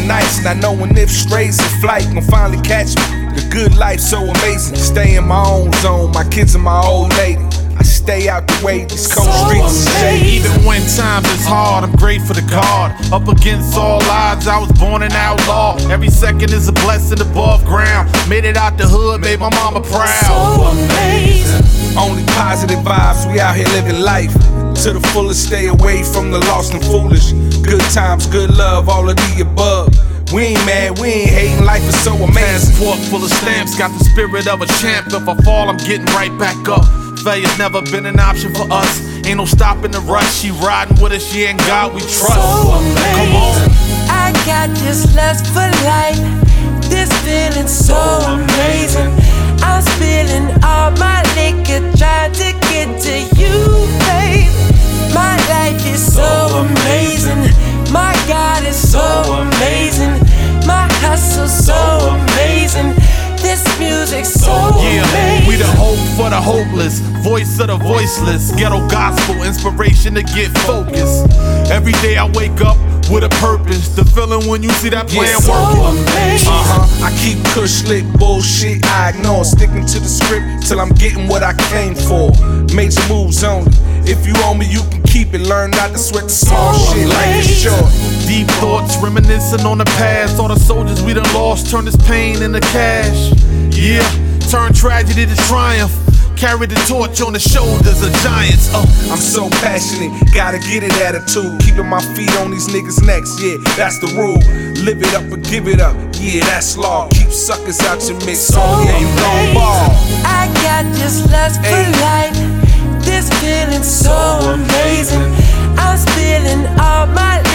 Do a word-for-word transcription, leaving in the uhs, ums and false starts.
feeling nice, not knowing if strays in flight gon' finally catch me. The good life so amazing, stay in my own zone, my kids and my old lady. I stay out the way, these cold so streets are shady. Even when times is hard, I'm great for the God. Up against all odds, I was born an outlaw. Every second is a blessing above ground. Made it out the hood, made my mama proud. So amazing. Only positive vibes, we out here living life to the fullest, stay away from the lost and foolish. Good times, good love, all of the above. We ain't mad, we ain't hating, life is so amazing. Passport full of stamps, got the spirit of a champ. If I fall, I'm getting right back up. Failure's never been an option for us. Ain't no stopping the rush. She riding with us, she ain't God we trust. So amazing. Come on. I got this lust for life. This feeling so amazing. I'm spilling all my liquor, trying to get to you, babe. My life is so amazing. My God is so amazing. My hustle so amazing. This music's so yeah, amazing. We the hope for the hopeless, voice of the voiceless, ghetto gospel, inspiration to get focused. Every day I wake up with a purpose. The feeling when you see that plan yeah, so working. Amazing. Uh-huh. I keep kush lit, bullshit I ignore. Sticking to the script till I'm getting what I came for. Major moves only. If you own me, you can keep it. Learn not to sweat the small so shit. Life is short. Deep thoughts, reminiscing on the past. All the soldiers we done lost, turn this pain into cash. Yeah, turn tragedy to triumph. Carry the torch on the shoulders of giants. Oh, I'm so passionate, gotta get it attitude. Keeping my feet on these niggas' necks, yeah, that's the rule. Live it up or give it up, yeah, that's law. Keep suckers out your mix, so yeah, you gon' ball. I got this lust for life. This feeling so amazing. I'm spilling all my